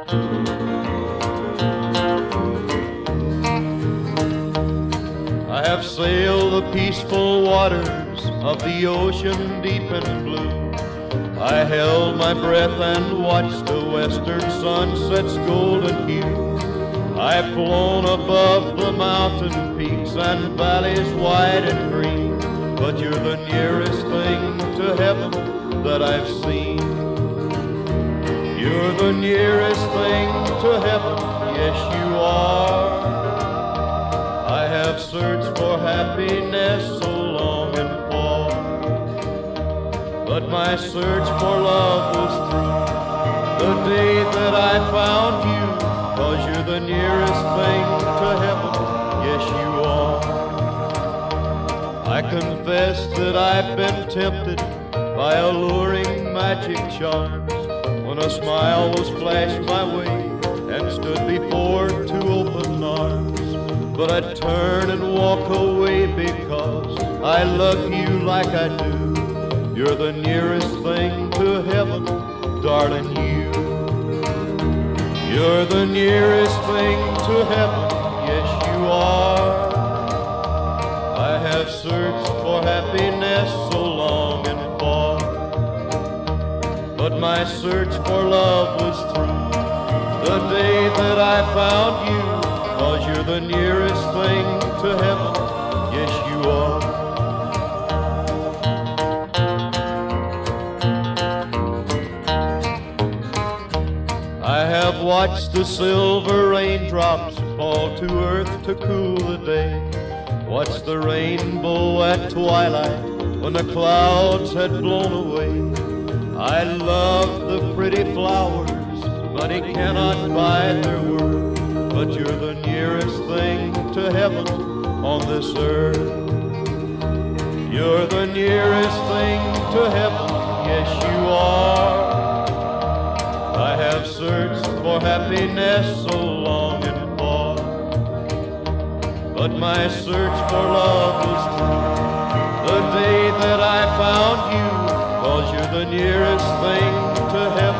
I have sailed the peaceful waters of the ocean deep and blue. I held my breath and watched the western sunset's golden hue. I've flown above the mountain peaks and valleys wide and green, but you're the nearest thing to heaven that I've seen. You're the nearest thing to heaven, yes you are. I have searched for happiness so long and far, but my search for love was through the day that I found you, 'cause you're the nearest thing to heaven, yes you are. I confess that I've been tempted by alluring magic charms, when a smile was flashed my way and stood before two open arms. But I turn and walk away because I love you like I do. You're the nearest thing to heaven, darling, you. You're the nearest thing to heaven, yes you are. I have searched for happiness so long and far, but my search for love was through the day that I found you, 'cause you're the nearest thing to heaven, yes you are. I have watched the silver raindrops fall to earth to cool the day, watched the rainbow at twilight when the clouds had blown away. I love the pretty flowers, money cannot buy their worth, but you're the nearest thing to heaven on this earth. You're the nearest thing to heaven, yes you are. I have searched for happiness so long and far, but my search for love was through the day that I found you, 'cause you're the nearest thing to heaven,